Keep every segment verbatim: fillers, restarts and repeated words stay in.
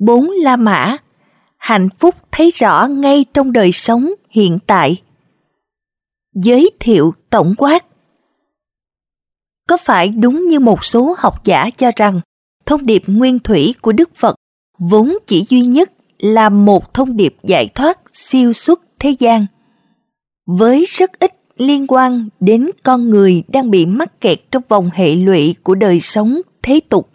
Bốn La Mã, hạnh phúc thấy rõ ngay trong đời sống hiện tại. Giới thiệu tổng quát. Có phải đúng như một số học giả cho rằng thông điệp nguyên thủy của Đức Phật vốn chỉ duy nhất là một thông điệp giải thoát siêu xuất thế gian, với rất ít liên quan đến con người đang bị mắc kẹt trong vòng hệ lụy của đời sống thế tục?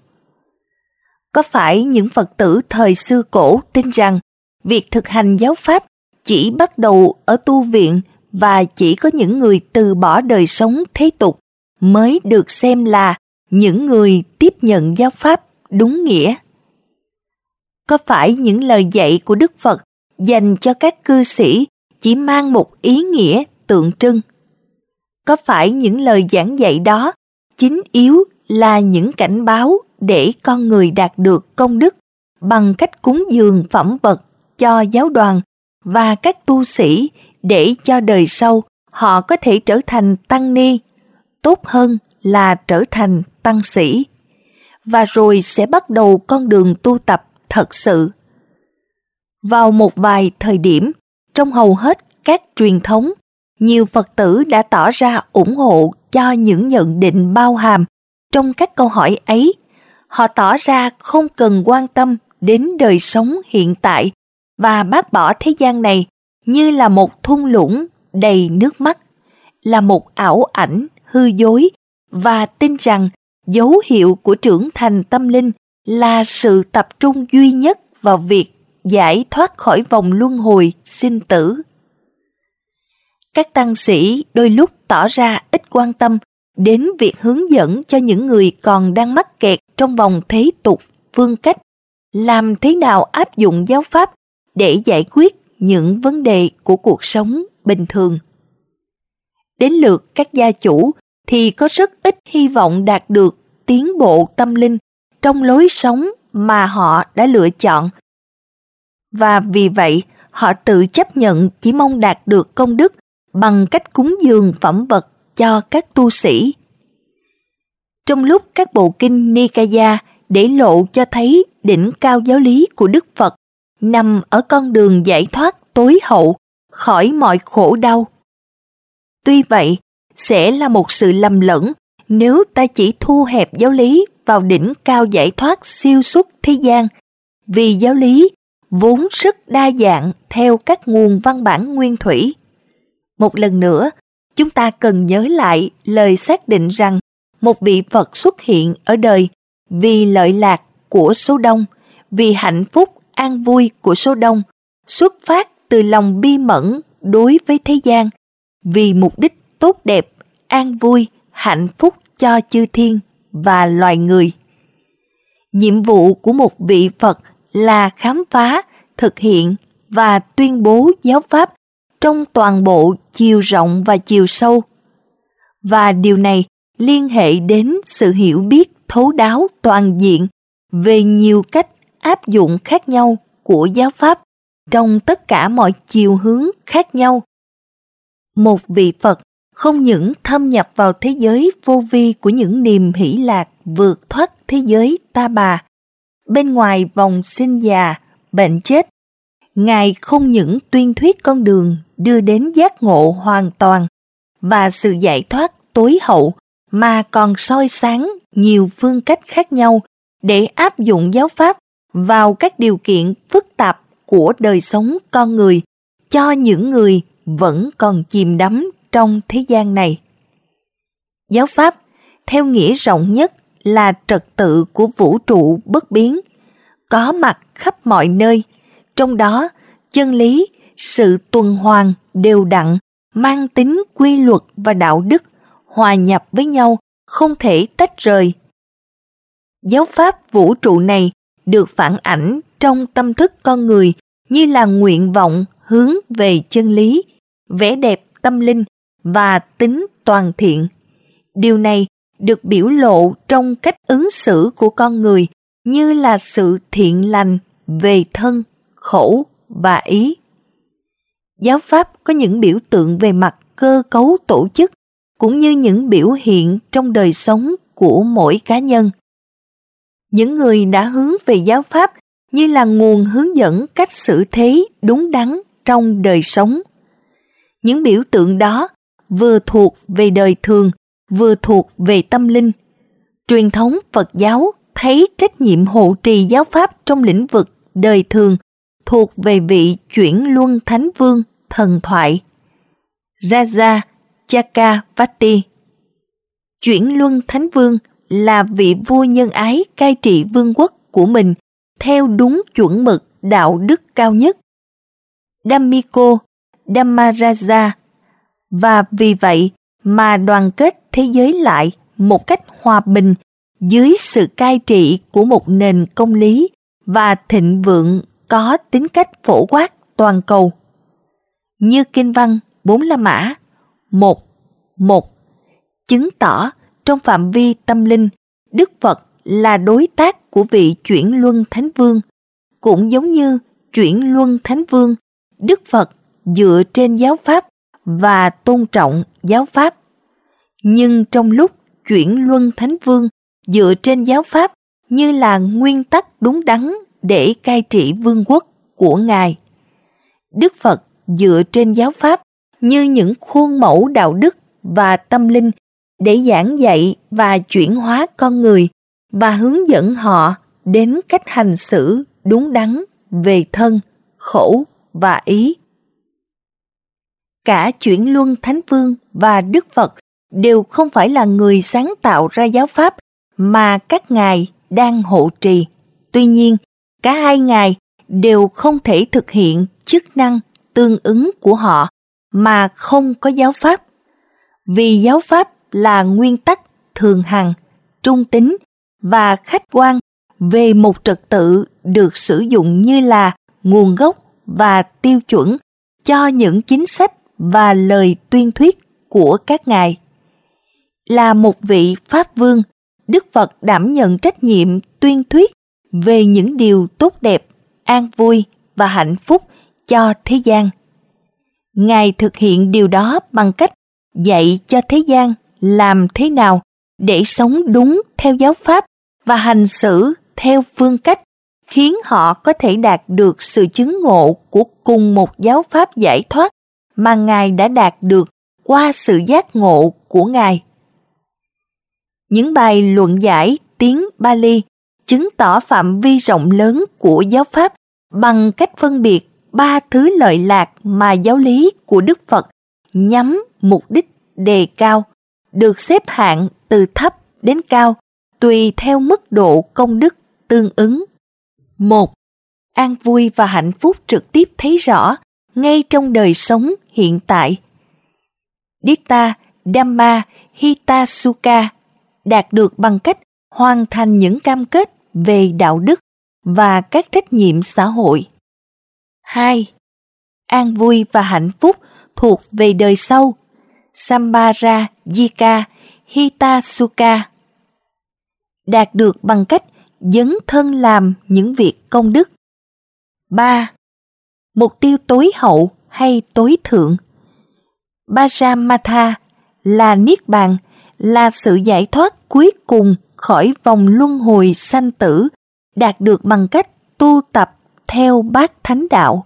Có phải những Phật tử thời xưa cổ tin rằng việc thực hành giáo pháp chỉ bắt đầu ở tu viện và chỉ có những người từ bỏ đời sống thế tục mới được xem là những người tiếp nhận giáo pháp đúng nghĩa? Có phải những lời dạy của Đức Phật dành cho các cư sĩ chỉ mang một ý nghĩa tượng trưng? Có phải những lời giảng dạy đó chính yếu là những cảnh báo để con người đạt được công đức bằng cách cúng dường phẩm vật cho giáo đoàn và các tu sĩ để cho đời sau họ có thể trở thành tăng ni, tốt hơn là trở thành tăng sĩ, và rồi sẽ bắt đầu con đường tu tập thật sự? Vào một vài thời điểm, trong hầu hết các truyền thống, nhiều Phật tử đã tỏ ra ủng hộ cho những nhận định bao hàm trong các câu hỏi ấy. Họ tỏ ra không cần quan tâm đến đời sống hiện tại và bác bỏ thế gian này như là một thung lũng đầy nước mắt, là một ảo ảnh hư dối, và tin rằng dấu hiệu của trưởng thành tâm linh là sự tập trung duy nhất vào việc giải thoát khỏi vòng luân hồi sinh tử. Các tăng sĩ đôi lúc tỏ ra ít quan tâm đến việc hướng dẫn cho những người còn đang mắc kẹt trong vòng thế tục phương cách làm thế nào áp dụng giáo pháp để giải quyết những vấn đề của cuộc sống bình thường. Đến lượt các gia chủ thì có rất ít hy vọng đạt được tiến bộ tâm linh trong lối sống mà họ đã lựa chọn. Và vì vậy, họ tự chấp nhận chỉ mong đạt được công đức bằng cách cúng dường phẩm vật cho các tu sĩ. Trong lúc các bộ kinh Nikaya để lộ cho thấy đỉnh cao giáo lý của Đức Phật nằm ở con đường giải thoát tối hậu khỏi mọi khổ đau. Tuy vậy, sẽ là một sự lầm lẫn nếu ta chỉ thu hẹp giáo lý vào đỉnh cao giải thoát siêu xuất thế gian, vì giáo lý vốn rất đa dạng theo các nguồn văn bản nguyên thủy. Một lần nữa, chúng ta cần nhớ lại lời xác định rằng một vị Phật xuất hiện ở đời vì lợi lạc của số đông, vì hạnh phúc an vui của số đông, xuất phát từ lòng bi mẫn đối với thế gian, vì mục đích tốt đẹp, an vui, hạnh phúc cho chư thiên và loài người. Nhiệm vụ của một vị Phật là khám phá, thực hiện và tuyên bố giáo pháp trong toàn bộ chiều rộng và chiều sâu. Và điều này liên hệ đến sự hiểu biết thấu đáo toàn diện về nhiều cách áp dụng khác nhau của giáo pháp trong tất cả mọi chiều hướng khác nhau. Một vị Phật không những thâm nhập vào thế giới vô vi của những niềm hỷ lạc vượt thoát thế giới ta bà, bên ngoài vòng sinh già, bệnh chết, Ngài không những tuyên thuyết con đường đưa đến giác ngộ hoàn toàn và sự giải thoát tối hậu, mà còn soi sáng nhiều phương cách khác nhau để áp dụng giáo pháp vào các điều kiện phức tạp của đời sống con người cho những người vẫn còn chìm đắm trong thế gian này. Giáo pháp, theo nghĩa rộng nhất, là trật tự của vũ trụ bất biến, có mặt khắp mọi nơi, trong đó chân lý, sự tuần hoàn đều đặn, mang tính quy luật và đạo đức, hòa nhập với nhau, không thể tách rời. Giáo pháp vũ trụ này được phản ảnh trong tâm thức con người như là nguyện vọng hướng về chân lý, vẻ đẹp tâm linh và tính toàn thiện. Điều này được biểu lộ trong cách ứng xử của con người như là sự thiện lành về thân, khẩu và ý. Giáo pháp có những biểu tượng về mặt cơ cấu tổ chức cũng như những biểu hiện trong đời sống của mỗi cá nhân. Những người đã hướng về giáo pháp như là nguồn hướng dẫn cách xử thế đúng đắn trong đời sống. Những biểu tượng đó vừa thuộc về đời thường, vừa thuộc về tâm linh. Truyền thống Phật giáo thấy trách nhiệm hộ trì giáo pháp trong lĩnh vực đời thường thuộc về vị chuyển luân thánh vương thần thoại Raja Chakravarti. Chuyển luân thánh vương là vị vua nhân ái cai trị vương quốc của mình theo đúng chuẩn mực đạo đức cao nhất, Dhammiko Dhammaraja, và vì vậy mà đoàn kết thế giới lại một cách hòa bình dưới sự cai trị của một nền công lý và thịnh vượng có tính cách phổ quát toàn cầu. Như kinh văn Bốn La Mã một một chứng tỏ trong phạm vi tâm linh, Đức Phật là đối tác của vị chuyển luân thánh vương, cũng giống như chuyển luân thánh vương, Đức Phật dựa trên giáo pháp và tôn trọng giáo pháp. Nhưng trong lúc chuyển luân thánh vương dựa trên giáo pháp như là nguyên tắc đúng đắn để cai trị vương quốc của Ngài, Đức Phật dựa trên giáo pháp như những khuôn mẫu đạo đức và tâm linh để giảng dạy và chuyển hóa con người và hướng dẫn họ đến cách hành xử đúng đắn về thân, khẩu và ý. Cả chuyển luân thánh vương và Đức Phật đều không phải là người sáng tạo ra giáo pháp mà các ngài đang hộ trì. Tuy nhiên, cả hai ngài đều không thể thực hiện chức năng tương ứng của họ mà không có giáo pháp. Vì giáo pháp là nguyên tắc thường hằng, trung tín và khách quan về một trật tự được sử dụng như là nguồn gốc và tiêu chuẩn cho những chính sách và lời tuyên thuyết của các ngài. Là một vị Pháp Vương, Đức Phật đảm nhận trách nhiệm tuyên thuyết về những điều tốt đẹp, an vui và hạnh phúc cho thế gian. Ngài thực hiện điều đó bằng cách dạy cho thế gian làm thế nào để sống đúng theo giáo pháp và hành xử theo phương cách khiến họ có thể đạt được sự chứng ngộ của cùng một giáo pháp giải thoát mà Ngài đã đạt được qua sự giác ngộ của Ngài. Những bài luận giải tiếng Pali chứng tỏ phạm vi rộng lớn của giáo pháp bằng cách phân biệt ba thứ lợi lạc mà giáo lý của Đức Phật nhắm mục đích đề cao, được xếp hạng từ thấp đến cao tùy theo mức độ công đức tương ứng. Một. An vui và hạnh phúc trực tiếp thấy rõ ngay trong đời sống hiện tại. Ditta Dhamma Hita Sukha đạt được bằng cách hoàn thành những cam kết về đạo đức và các trách nhiệm xã hội. Hai. An vui và hạnh phúc thuộc về đời sau. Sambhara Jika Hita Sukha đạt được bằng cách dấn thân làm những việc công đức. Ba. Mục tiêu tối hậu hay tối thượng. Paramata là niết bàn, là sự giải thoát cuối cùng khỏi vòng luân hồi sanh tử, đạt được bằng cách tu tập theo bát thánh đạo.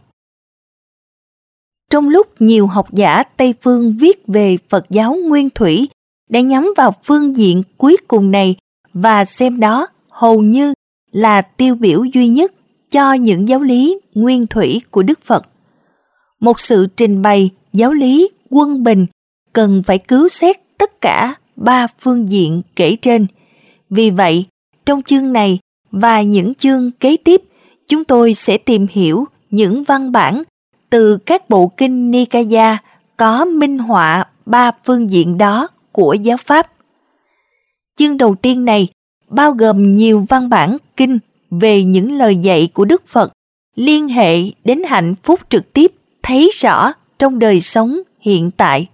Trong lúc nhiều học giả Tây phương viết về Phật giáo nguyên thủy đã nhắm vào phương diện cuối cùng này và xem đó hầu như là tiêu biểu duy nhất cho những giáo lý nguyên thủy của Đức Phật. Một sự trình bày giáo lý quân bình cần phải cứu xét tất cả ba phương diện kể trên. Vì vậy, trong chương này và những chương kế tiếp, chúng tôi sẽ tìm hiểu những văn bản từ các bộ kinh Nikaya có minh họa ba phương diện đó của giáo pháp. Chương đầu tiên này bao gồm nhiều văn bản kinh về những lời dạy của Đức Phật liên hệ đến hạnh phúc trực tiếp thấy rõ trong đời sống hiện tại.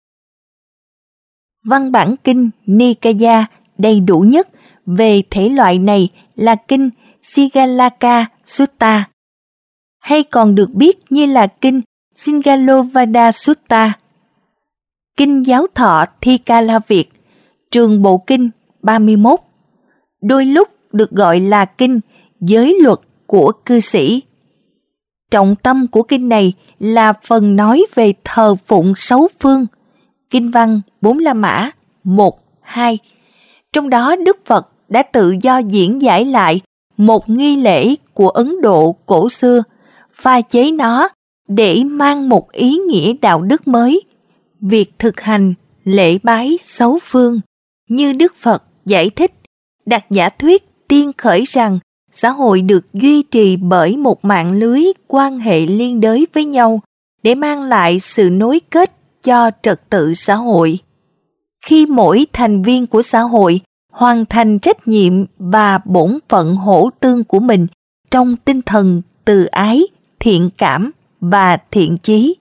Văn bản kinh Nikaya đầy đủ nhất về thể loại này là kinh Sigalaka Sutta, hay còn được biết như là kinh Singalovada Sutta. Kinh giáo thọ Thi Ca La Việt, trường bộ kinh ba mươi mốt, đôi lúc được gọi là kinh giới luật của cư sĩ. Trọng tâm của kinh này là phần nói về thờ phụng sáu phương, kinh văn bốn La Mã một, hai. Trong đó Đức Phật đã tự do diễn giải lại một nghi lễ của Ấn Độ cổ xưa, pha chế nó để mang một ý nghĩa đạo đức mới. Việc thực hành lễ bái sáu phương như Đức Phật giải thích, đặt giả thuyết tiên khởi rằng xã hội được duy trì bởi một mạng lưới quan hệ liên đới với nhau để mang lại sự nối kết cho trật tự xã hội. Khi mỗi thành viên của xã hội hoàn thành trách nhiệm và bổn phận hỗ tương của mình trong tinh thần từ ái, thiện cảm và thiện chí.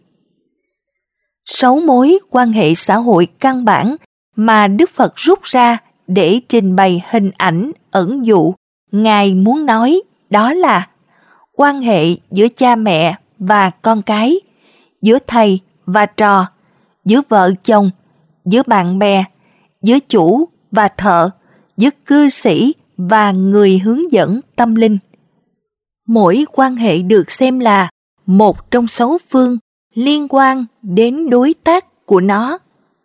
Sáu mối quan hệ xã hội căn bản mà Đức Phật rút ra để trình bày hình ảnh ẩn dụ Ngài muốn nói đó là quan hệ giữa cha mẹ và con cái, giữa thầy và trò, giữa vợ chồng, giữa bạn bè, giữa chủ và thợ, giữa cư sĩ và người hướng dẫn tâm linh. Mỗi quan hệ được xem là một trong sáu phương liên quan đến đối tác của nó.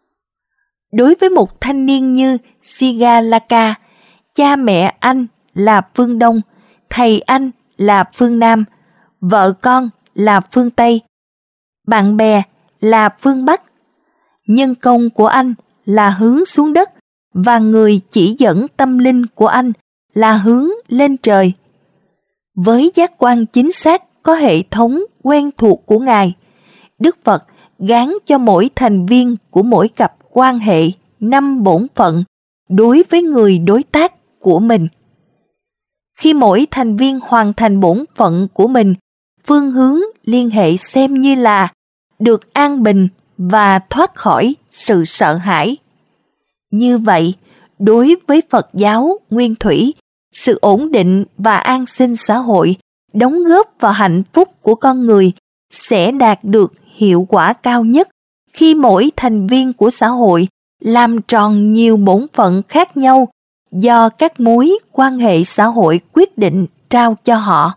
Đối với một thanh niên như Sigalaka, cha mẹ anh là phương Đông, thầy anh là phương Nam, vợ con là phương Tây, bạn bè là phương Bắc. Nhân công của anh là hướng xuống đất và người chỉ dẫn tâm linh của anh là hướng lên trời. Với giác quan chính xác có hệ thống quen thuộc của Ngài, Đức Phật gán cho mỗi thành viên của mỗi cặp quan hệ năm bổn phận đối với người đối tác của mình. Khi mỗi thành viên hoàn thành bổn phận của mình, phương hướng liên hệ xem như là được an bình và thoát khỏi sự sợ hãi. Như vậy, đối với Phật giáo Nguyên Thủy, sự ổn định và an sinh xã hội đóng góp vào hạnh phúc của con người sẽ đạt được hiệu quả cao nhất khi mỗi thành viên của xã hội làm tròn nhiều bổn phận khác nhau do các mối quan hệ xã hội quyết định trao cho họ.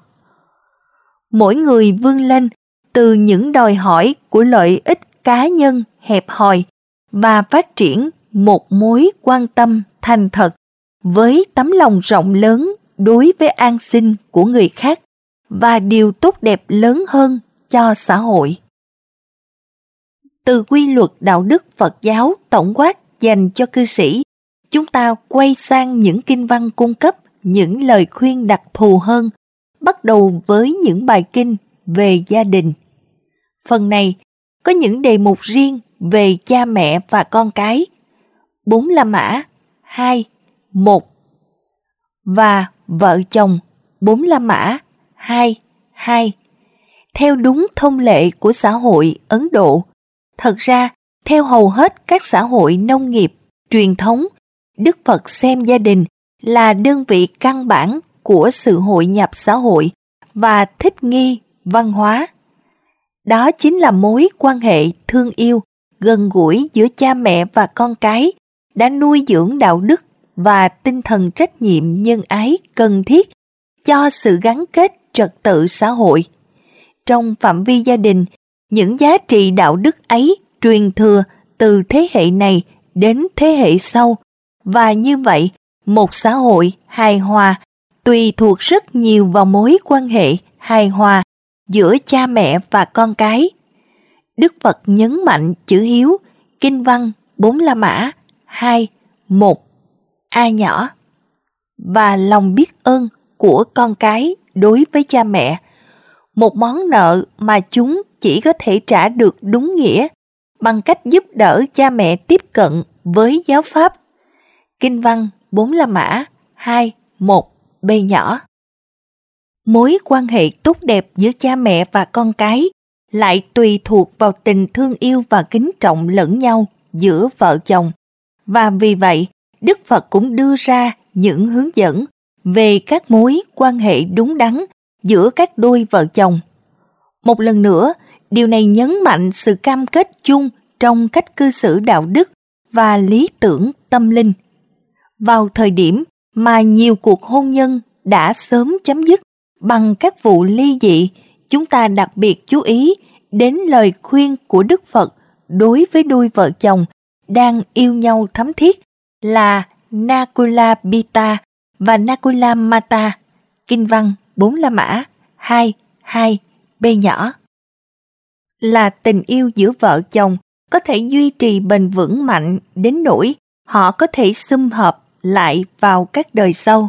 Mỗi người vươn lên từ những đòi hỏi của lợi ích cá nhân hẹp hòi và phát triển một mối quan tâm thành thật với tấm lòng rộng lớn đối với an sinh của người khác và điều tốt đẹp lớn hơn cho xã hội. Từ quy luật đạo đức Phật giáo tổng quát dành cho cư sĩ, chúng ta quay sang những kinh văn cung cấp những lời khuyên đặc thù hơn, bắt đầu với những bài kinh về gia đình. Phần này có những đề mục riêng về cha mẹ và con cái, bốn La Mã hai, một và vợ chồng, bốn La Mã hai, hai. Theo đúng thông lệ của xã hội Ấn Độ, thật ra theo hầu hết các xã hội nông nghiệp truyền thống, Đức Phật xem gia đình là đơn vị căn bản của sự hội nhập xã hội và thích nghi văn hóa. Đó chính là mối quan hệ thương yêu, gần gũi giữa cha mẹ và con cái đã nuôi dưỡng đạo đức và tinh thần trách nhiệm nhân ái cần thiết cho sự gắn kết trật tự xã hội. Trong phạm vi gia đình, những giá trị đạo đức ấy truyền thừa từ thế hệ này đến thế hệ sau, và như vậy, một xã hội hài hòa tùy thuộc rất nhiều vào mối quan hệ hài hòa giữa cha mẹ và con cái. Đức Phật nhấn mạnh chữ hiếu, kinh văn bốn La Mã hai, một, a nhỏ, và lòng biết ơn của con cái đối với cha mẹ, một món nợ mà chúng chỉ có thể trả được đúng nghĩa bằng cách giúp đỡ cha mẹ tiếp cận với giáo pháp. Kinh văn bốn La Mã hai, một, b nhỏ. Mối quan hệ tốt đẹp giữa cha mẹ và con cái lại tùy thuộc vào tình thương yêu và kính trọng lẫn nhau giữa vợ chồng. Và vì vậy, Đức Phật cũng đưa ra những hướng dẫn về các mối quan hệ đúng đắn giữa các đôi vợ chồng. Một lần nữa, điều này nhấn mạnh sự cam kết chung trong cách cư xử đạo đức và lý tưởng tâm linh. Vào thời điểm mà nhiều cuộc hôn nhân đã sớm chấm dứt bằng các vụ ly dị, chúng ta đặc biệt chú ý đến lời khuyên của Đức Phật đối với đôi vợ chồng đang yêu nhau thắm thiết là Nakula Bita và Nakula Mata, Kinh văn bốn La Mã hai, hai, B nhỏ. Là tình yêu giữa vợ chồng có thể duy trì bền vững mạnh đến nỗi họ có thể sum họp lại vào các đời sau.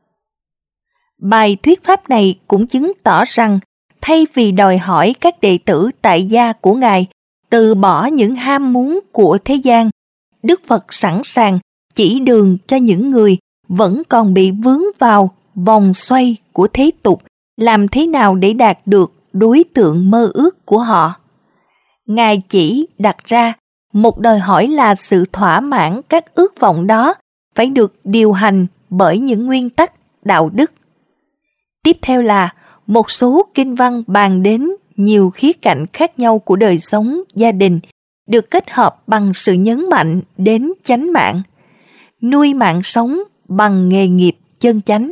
Bài thuyết pháp này cũng chứng tỏ rằng thay vì đòi hỏi các đệ tử tại gia của Ngài từ bỏ những ham muốn của thế gian, Đức Phật sẵn sàng chỉ đường cho những người vẫn còn bị vướng vào vòng xoay của thế tục làm thế nào để đạt được đối tượng mơ ước của họ. Ngài chỉ đặt ra một đòi hỏi là sự thỏa mãn các ước vọng đó phải được điều hành bởi những nguyên tắc đạo đức. Tiếp theo là một số kinh văn bàn đến nhiều khía cạnh khác nhau của đời sống gia đình được kết hợp bằng sự nhấn mạnh đến chánh mạng, nuôi mạng sống bằng nghề nghiệp chân chánh.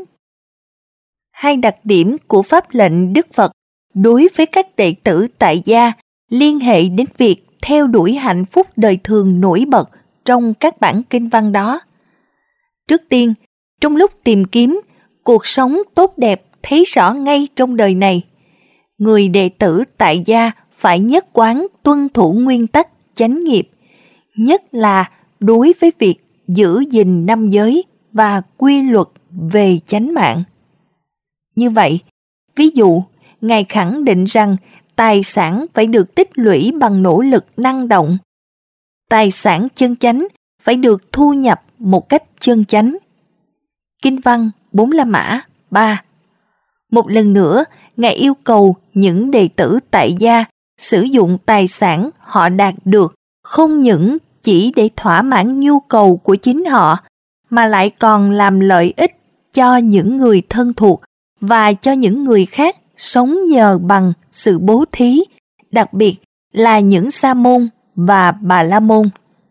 Hai đặc điểm của pháp lệnh Đức Phật đối với các đệ tử tại gia liên hệ đến việc theo đuổi hạnh phúc đời thường nổi bật trong các bản kinh văn đó. Trước tiên, trong lúc tìm kiếm cuộc sống tốt đẹp thấy rõ ngay trong đời này, người đệ tử tại gia phải nhất quán tuân thủ nguyên tắc chánh nghiệp, nhất là đối với việc giữ gìn năm giới và quy luật về chánh mạng. Như vậy, ví dụ, Ngài khẳng định rằng tài sản phải được tích lũy bằng nỗ lực năng động. Tài sản chân chánh phải được thu nhập một cách chân chánh. Kinh văn bốn La Mã ba. Một lần nữa, Ngài yêu cầu những đệ tử tại gia sử dụng tài sản họ đạt được không những chỉ để thỏa mãn nhu cầu của chính họ, mà lại còn làm lợi ích cho những người thân thuộc và cho những người khác sống nhờ bằng sự bố thí, đặc biệt là những sa môn và bà la môn.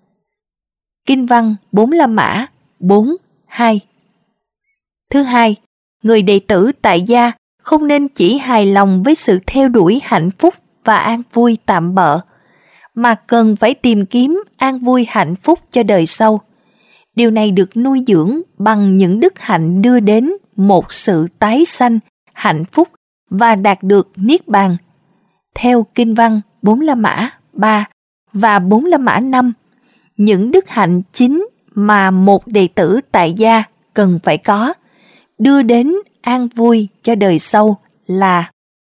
Kinh văn bốn La Mã bốn, hai. Thứ hai, người đệ tử tại gia không nên chỉ hài lòng với sự theo đuổi hạnh phúc và an vui tạm bợ, mà cần phải tìm kiếm an vui hạnh phúc cho đời sau. Điều này được nuôi dưỡng bằng những đức hạnh đưa đến một sự tái sanh, hạnh phúc và đạt được Niết Bàn. Theo kinh văn bốn La Mã ba và bốn La Mã năm, những đức hạnh chính mà một đệ tử tại gia cần phải có, đưa đến an vui cho đời sau là: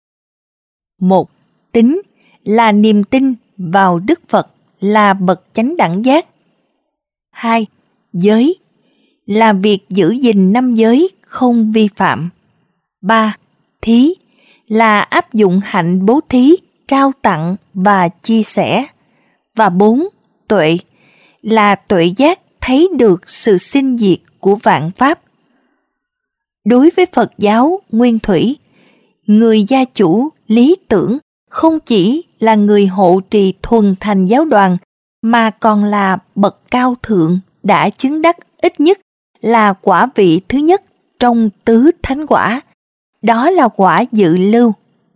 một. Tín là niềm tin vào Đức Phật là bậc chánh đẳng giác. Hai. Giới là việc giữ gìn năm giới không vi phạm. Ba. Thí là áp dụng hạnh bố thí, trao tặng và chia sẻ. Và bốn. Tuệ là tuệ giác thấy được sự sinh diệt của vạn pháp. Đối với Phật giáo Nguyên Thủy, người gia chủ lý tưởng không chỉ là người hộ trì thuần thành giáo đoàn, mà còn là bậc cao thượng đã chứng đắc ít nhất là quả vị thứ nhất trong tứ thánh quả. Đó là quả dự lưu,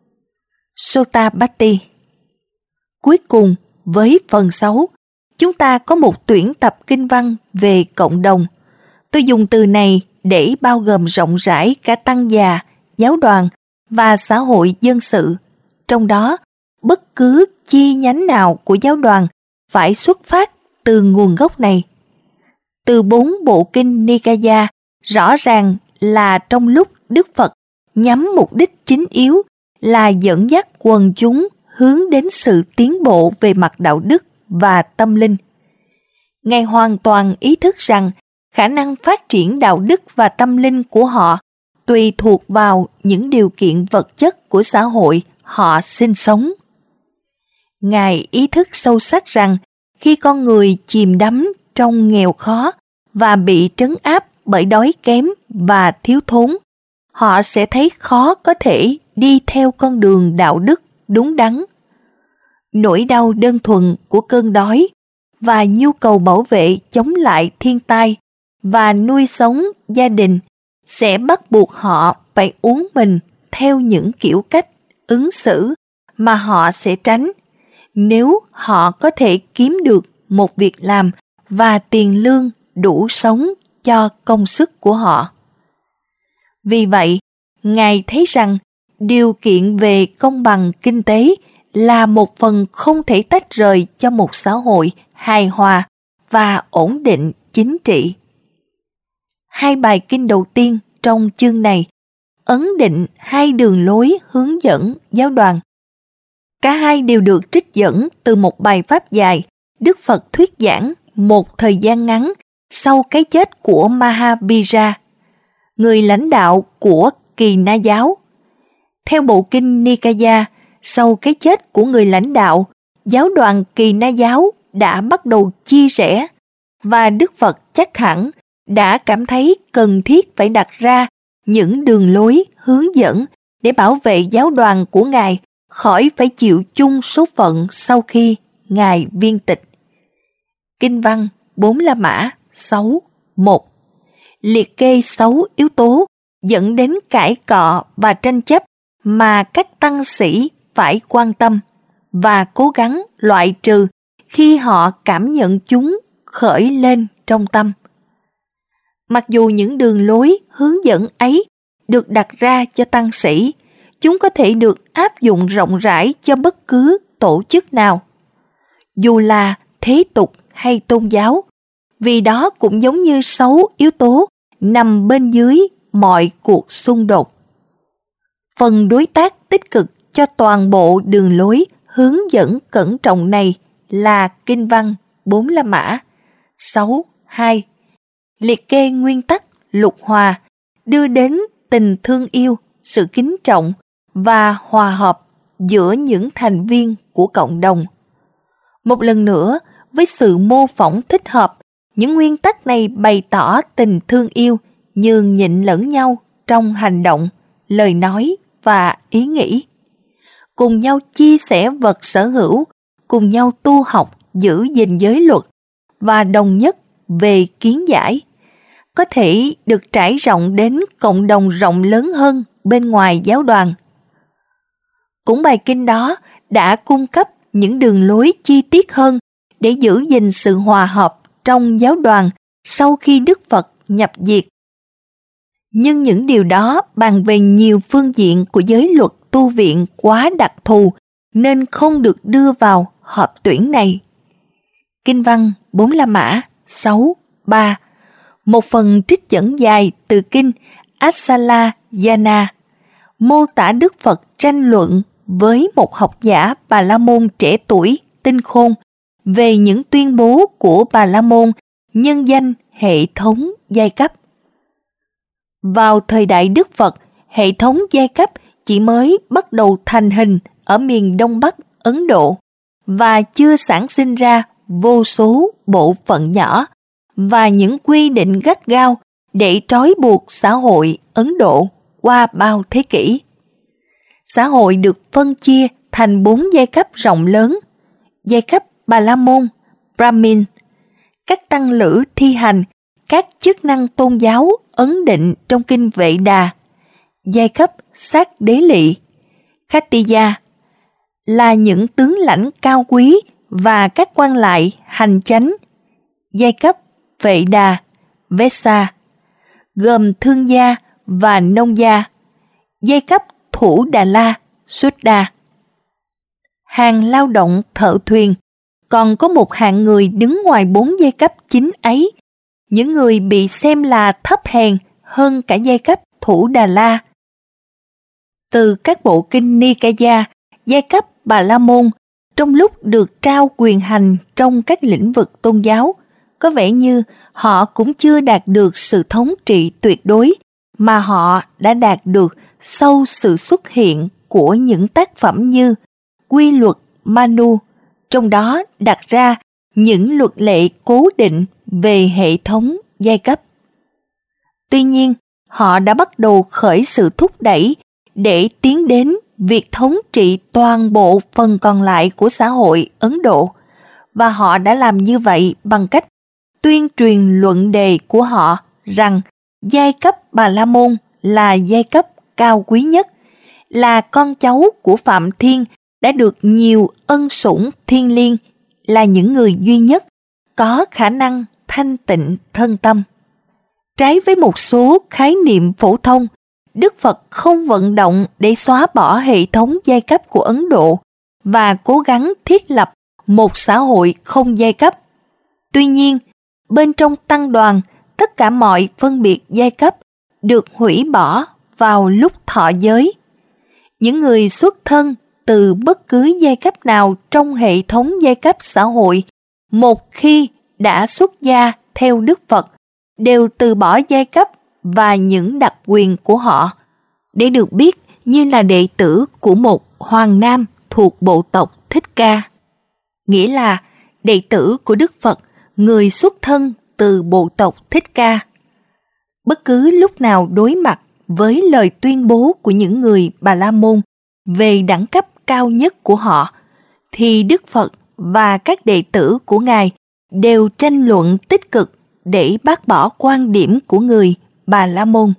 Sotabatti. Cuối cùng, với phần sáu, chúng ta có một tuyển tập kinh văn về cộng đồng. Tôi dùng từ này để bao gồm rộng rãi cả tăng già, giáo đoàn và xã hội dân sự. Trong đó, bất cứ chi nhánh nào của giáo đoàn phải xuất phát từ nguồn gốc này. Từ bốn bộ kinh Nikaya, rõ ràng là trong lúc Đức Phật nhắm mục đích chính yếu là dẫn dắt quần chúng hướng đến sự tiến bộ về mặt đạo đức và tâm linh. Ngài hoàn toàn ý thức rằng khả năng phát triển đạo đức và tâm linh của họ tùy thuộc vào những điều kiện vật chất của xã hội họ sinh sống. Ngài ý thức sâu sắc rằng khi con người chìm đắm trong nghèo khó và bị trấn áp bởi đói kém và thiếu thốn, họ sẽ thấy khó có thể đi theo con đường đạo đức đúng đắn. Nỗi đau đơn thuần của cơn đói và nhu cầu bảo vệ chống lại thiên tai và nuôi sống gia đình sẽ bắt buộc họ phải uống mình theo những kiểu cách ứng xử mà họ sẽ tránh nếu họ có thể kiếm được một việc làm và tiền lương đủ sống cho công sức của họ. Vì vậy, Ngài thấy rằng điều kiện về công bằng kinh tế là một phần không thể tách rời cho một xã hội hài hòa và ổn định chính trị. Hai bài kinh đầu tiên trong chương này ấn định hai đường lối hướng dẫn giáo đoàn. Cả hai đều được trích dẫn từ một bài pháp dài Đức Phật thuyết giảng một thời gian ngắn sau cái chết của Mahavira, người lãnh đạo của Kỳ Na giáo. Theo bộ kinh Nikaya, sau cái chết của người lãnh đạo, giáo đoàn Kỳ Na giáo đã bắt đầu chia rẽ, và Đức Phật chắc hẳn đã cảm thấy cần thiết phải đặt ra những đường lối hướng dẫn để bảo vệ giáo đoàn của Ngài khỏi phải chịu chung số phận sau khi Ngài viên tịch. Kinh văn bốn La Mã sáu một liệt kê sáu yếu tố dẫn đến cãi cọ và tranh chấp mà các tăng sĩ phải quan tâm và cố gắng loại trừ khi họ cảm nhận chúng khởi lên trong tâm. Mặc dù những đường lối hướng dẫn ấy được đặt ra cho tăng sĩ, chúng có thể được áp dụng rộng rãi cho bất cứ tổ chức nào, dù là thế tục hay tôn giáo, vì đó cũng giống như sáu yếu tố nằm bên dưới mọi cuộc xung đột. Phần đối tác tích cực cho toàn bộ đường lối hướng dẫn cẩn trọng này là kinh văn bốn La Mã sáu hai, liệt kê nguyên tắc lục hòa đưa đến tình thương yêu, sự kính trọng và hòa hợp giữa những thành viên của cộng đồng. Một lần nữa, với sự mô phỏng thích hợp, những nguyên tắc này bày tỏ tình thương yêu, nhường nhịn lẫn nhau trong hành động, lời nói và ý nghĩ. Cùng nhau chia sẻ vật sở hữu, cùng nhau tu học giữ gìn giới luật và đồng nhất về kiến giải, có thể được trải rộng đến cộng đồng rộng lớn hơn bên ngoài giáo đoàn. Cũng bài kinh đó đã cung cấp những đường lối chi tiết hơn để giữ gìn sự hòa hợp trong giáo đoàn sau khi Đức Phật nhập diệt. Nhưng những điều đó bàn về nhiều phương diện của giới luật tu viện quá đặc thù nên không được đưa vào hợp tuyển này. Kinh văn bốn La Mã sáu ba, một phần trích dẫn dài từ kinh Asala Yana, mô tả Đức Phật tranh luận với một học giả Bà La Môn trẻ tuổi, tinh khôn, về những tuyên bố của Bà La Môn nhân danh hệ thống giai cấp. Vào thời đại Đức Phật, hệ thống giai cấp chỉ mới bắt đầu thành hình ở miền Đông Bắc Ấn Độ và chưa sản sinh ra vô số bộ phận nhỏ và những quy định gắt gao để trói buộc xã hội Ấn Độ qua bao thế kỷ. Xã hội được phân chia thành bốn giai cấp rộng lớn: giai cấp Bà La Môn, Brahmin, các tăng lữ thi hành các chức năng tôn giáo ấn định trong kinh Vệ Đà, giai cấp Sát Đế Lị, Khattiya, là những tướng lãnh cao quý và các quan lại hành chánh, giai cấp Vệ Đà, Vesa, gồm thương gia và nông gia, giai cấp Thủ Đà La, Suddha. Hàng lao động thợ thuyền, còn có một hạng người đứng ngoài bốn giai cấp chính ấy, những người bị xem là thấp hèn hơn cả giai cấp Thủ Đà La. Từ các bộ kinh Nikaya, giai cấp Bà La Môn trong lúc được trao quyền hành trong các lĩnh vực tôn giáo, có vẻ như họ cũng chưa đạt được sự thống trị tuyệt đối mà họ đã đạt được sau sự xuất hiện của những tác phẩm như Quy luật Manu, trong đó đặt ra những luật lệ cố định về hệ thống giai cấp. Tuy nhiên, họ đã bắt đầu khởi sự thúc đẩy để tiến đến việc thống trị toàn bộ phần còn lại của xã hội Ấn Độ, và họ đã làm như vậy bằng cách tuyên truyền luận đề của họ rằng giai cấp Bà La Môn là giai cấp cao quý nhất, là con cháu của Phạm Thiên đã được nhiều ân sủng thiêng liêng, là những người duy nhất có khả năng thanh tịnh thân tâm. Trái với một số khái niệm phổ thông, Đức Phật không vận động để xóa bỏ hệ thống giai cấp của Ấn Độ và cố gắng thiết lập một xã hội không giai cấp. Tuy nhiên, bên trong tăng đoàn, tất cả mọi phân biệt giai cấp được hủy bỏ vào lúc thọ giới. Những người xuất thân từ bất cứ giai cấp nào trong hệ thống giai cấp xã hội, một khi đã xuất gia theo Đức Phật, đều từ bỏ giai cấp và những đặc quyền của họ để được biết như là đệ tử của một hoàng nam thuộc bộ tộc Thích Ca. Nghĩa là đệ tử của Đức Phật, người xuất thân từ bộ tộc Thích Ca. Bất cứ lúc nào đối mặt với lời tuyên bố của những người Bà La Môn về đẳng cấp cao nhất của họ, thì Đức Phật và các đệ tử của Ngài đều tranh luận tích cực để bác bỏ quan điểm của người Bà La Môn.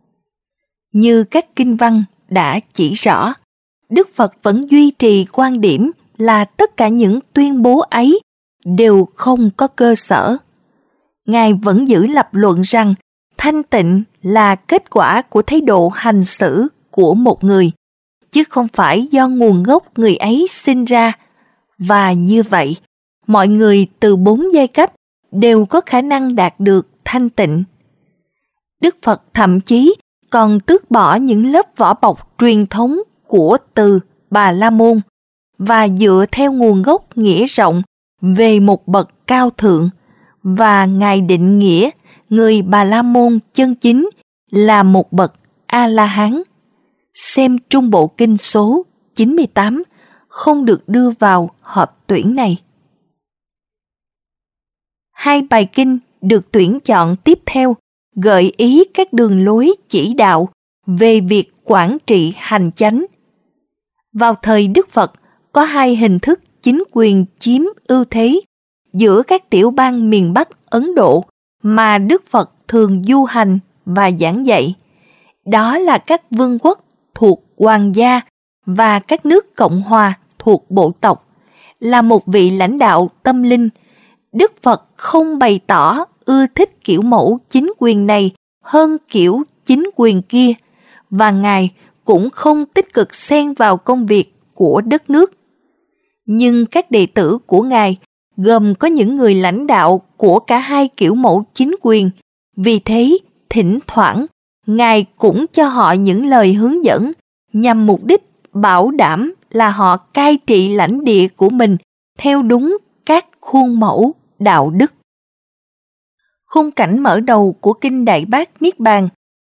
Như các kinh văn đã chỉ rõ, Đức Phật vẫn duy trì quan điểm là tất cả những tuyên bố ấy đều không có cơ sở. Ngài vẫn giữ lập luận rằng thanh tịnh là kết quả của thái độ hành xử của một người, chứ không phải do nguồn gốc người ấy sinh ra. Và như vậy, mọi người từ bốn giai cấp đều có khả năng đạt được thanh tịnh. Đức Phật thậm chí còn tước bỏ những lớp vỏ bọc truyền thống của từ Bà La Môn và dựa theo nguồn gốc nghĩa rộng về một bậc cao thượng, và Ngài định nghĩa người Bà La Môn chân chính là một bậc A-la-hán. Xem Trung Bộ Kinh số chín mươi tám, không được đưa vào họp tuyển này. Hai bài kinh được tuyển chọn tiếp theo gợi ý các đường lối chỉ đạo về việc quản trị hành chánh. Vào thời Đức Phật, có hai hình thức chính quyền chiếm ưu thế giữa các tiểu bang miền Bắc Ấn Độ mà Đức Phật thường du hành và giảng dạy. Đó là các vương quốc thuộc hoàng gia và các nước cộng hòa thuộc bộ tộc. Là một vị lãnh đạo tâm linh, Đức Phật không bày tỏ ưa thích kiểu mẫu chính quyền này hơn kiểu chính quyền kia, và Ngài cũng không tích cực xen vào công việc của đất nước. Nhưng các đệ tử của Ngài gồm có những người lãnh đạo của cả hai kiểu mẫu chính quyền, vì thế thỉnh thoảng Ngài cũng cho họ những lời hướng dẫn nhằm mục đích bảo đảm là họ cai trị lãnh địa của mình theo đúng các khuôn mẫu đạo đức. Khung cảnh mở đầu của Kinh Đại Bát Niết Bàn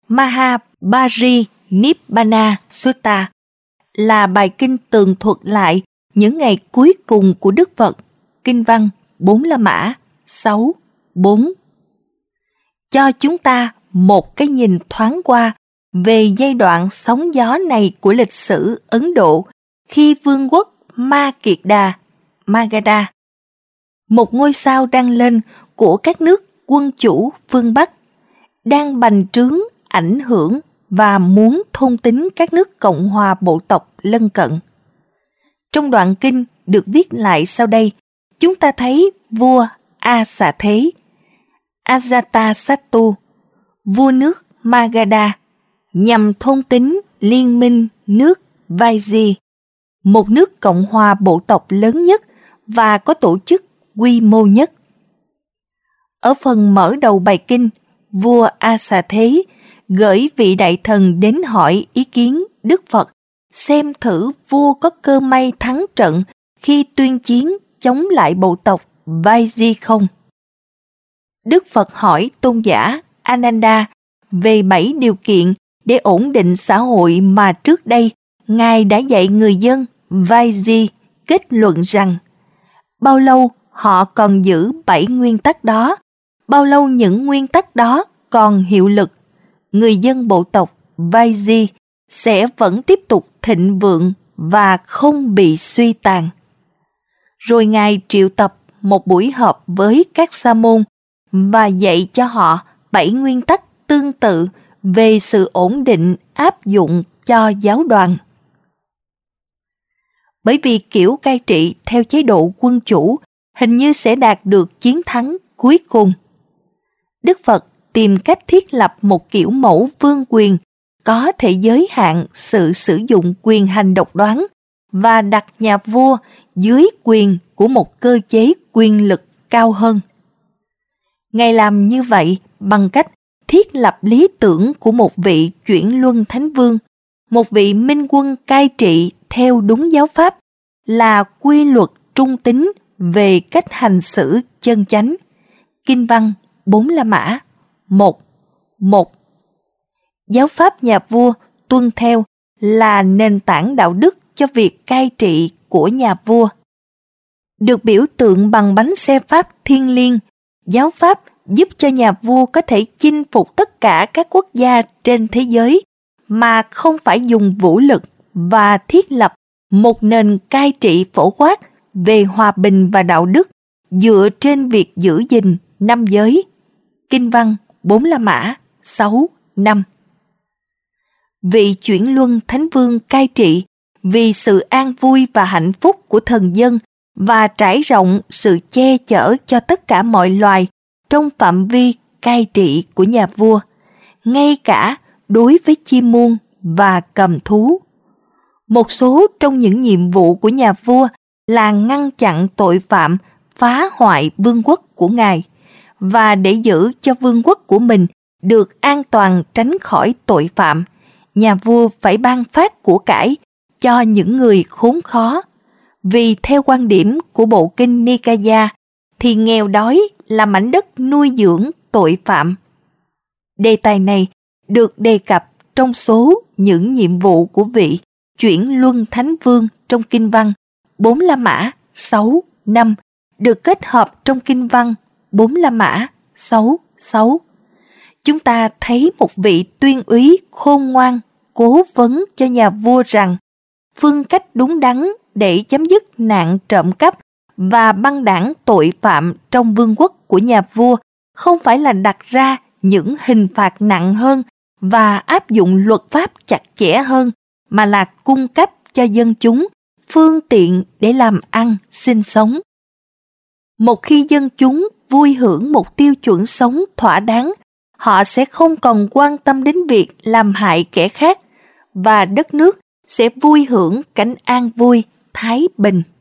Mahabharinibbana Sutta là bài kinh tường thuật lại những ngày cuối cùng của Đức Phật. Kinh văn bốn La Mã sáu, bốn cho chúng ta một cái nhìn thoáng qua về giai đoạn sóng gió này của lịch sử Ấn Độ khi vương quốc Ma Kiệt Đà, Magadha, một ngôi sao đang lên của các nước quân chủ phương Bắc, đang bành trướng, ảnh hưởng và muốn thôn tính các nước Cộng hòa bộ tộc lân cận. Trong đoạn kinh được viết lại sau đây, chúng ta thấy vua A Xà Thế, Ajatasattu, vua nước Magadha, nhằm thôn tính liên minh nước Vaiji, một nước Cộng hòa bộ tộc lớn nhất và có tổ chức quy mô nhất. Ở phần mở đầu bài kinh, vua A Xà Thế gửi vị đại thần đến hỏi ý kiến Đức Phật xem thử vua có cơ may thắng trận khi tuyên chiến chống lại bộ tộc Vaiji không. Đức Phật hỏi tôn giả Ananda về bảy điều kiện để ổn định xã hội mà trước đây Ngài đã dạy người dân Vaiji, kết luận rằng bao lâu họ còn giữ bảy nguyên tắc đó, bao lâu những nguyên tắc đó còn hiệu lực, người dân bộ tộc Vaiji sẽ vẫn tiếp tục thịnh vượng và không bị suy tàn. Rồi Ngài triệu tập một buổi họp với các sa môn và dạy cho họ bảy nguyên tắc tương tự về sự ổn định áp dụng cho giáo đoàn. bởi vì kiểu cai trị theo chế độ quân chủ hình như sẽ đạt được chiến thắng cuối cùng. Đức Phật tìm cách thiết lập một kiểu mẫu vương quyền có thể giới hạn sự sử dụng quyền hành độc đoán và đặt nhà vua dưới quyền của một cơ chế quyền lực cao hơn. Ngài làm như vậy bằng cách thiết lập lý tưởng của một vị chuyển luân thánh vương, một vị minh quân cai trị theo đúng giáo pháp, là quy luật trung tín về cách hành xử chân chánh. Kinh văn Bốn La Mã một một. Giáo pháp nhà vua tuân theo là nền tảng đạo đức cho việc cai trị của nhà vua. Được biểu tượng bằng bánh xe pháp thiêng liêng, giáo pháp giúp cho nhà vua có thể chinh phục tất cả các quốc gia trên thế giới mà không phải dùng vũ lực, và thiết lập một nền cai trị phổ quát về hòa bình và đạo đức dựa trên việc giữ gìn năm giới. Kinh văn Bốn La Mã sáu năm. Vị chuyển luân thánh vương cai trị vì sự an vui và hạnh phúc của thần dân và trải rộng sự che chở cho tất cả mọi loài trong phạm vi cai trị của nhà vua, ngay cả đối với chim muông và cầm thú. Một số trong những nhiệm vụ của nhà vua là ngăn chặn tội phạm phá hoại vương quốc của Ngài, và để giữ cho vương quốc của mình được an toàn tránh khỏi tội phạm, nhà vua phải ban phát của cải cho những người khốn khó. Vì theo quan điểm của bộ kinh Nikaya, thì nghèo đói là mảnh đất nuôi dưỡng tội phạm. Đề tài này được đề cập trong số những nhiệm vụ của vị chuyển luân thánh vương trong kinh văn Bốn La Mã sáu năm, được kết hợp trong kinh văn Bốn La Mã sáu sáu. Chúng ta thấy một vị tuyên úy khôn ngoan cố vấn cho nhà vua rằng phương cách đúng đắn để chấm dứt nạn trộm cắp và băng đảng tội phạm trong vương quốc của nhà vua không phải là đặt ra những hình phạt nặng hơn và áp dụng luật pháp chặt chẽ hơn, mà là cung cấp cho dân chúng phương tiện để làm ăn, sinh sống. Một khi dân chúng vui hưởng một tiêu chuẩn sống thỏa đáng, họ sẽ không còn quan tâm đến việc làm hại kẻ khác, và đất nước sẽ vui hưởng cảnh an vui, thái bình.